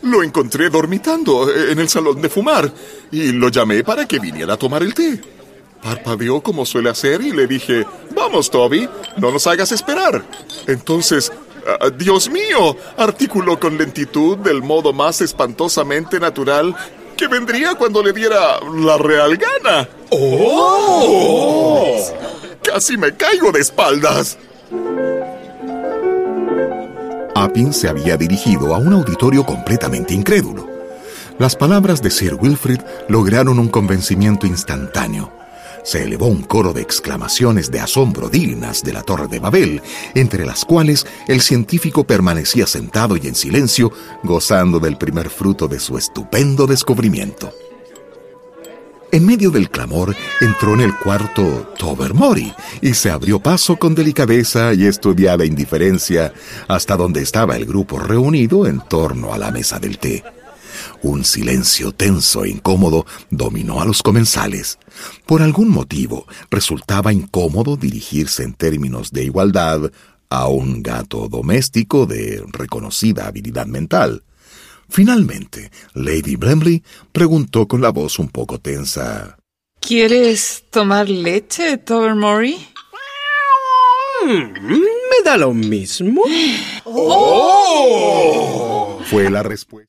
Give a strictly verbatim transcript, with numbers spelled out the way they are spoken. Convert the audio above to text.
Lo encontré dormitando en el salón de fumar y lo llamé para que viniera a tomar el té. Parpadeó como suele hacer y le dije, vamos, Toby, no nos hagas esperar. Entonces, uh, Dios mío, articuló con lentitud del modo más espantosamente natural que vendría cuando le diera la real gana. ¡Oh! Casi me caigo de espaldas. Appin se había dirigido a un auditorio completamente incrédulo. Las palabras de Sir Wilfrid lograron un convencimiento instantáneo. Se elevó un coro de exclamaciones de asombro dignas de la Torre de Babel, entre las cuales el científico permanecía sentado y en silencio, gozando del primer fruto de su estupendo descubrimiento. En medio del clamor, entró en el cuarto Tobermory y se abrió paso con delicadeza y estudiada indiferencia hasta donde estaba el grupo reunido en torno a la mesa del té. Un silencio tenso e incómodo dominó a los comensales. Por algún motivo, resultaba incómodo dirigirse en términos de igualdad a un gato doméstico de reconocida habilidad mental. Finalmente, Lady Blemley preguntó con la voz un poco tensa: ¿Quieres tomar leche, Tobermory? Mm, ¿Me da lo mismo? ¡Oh! Fue la respuesta.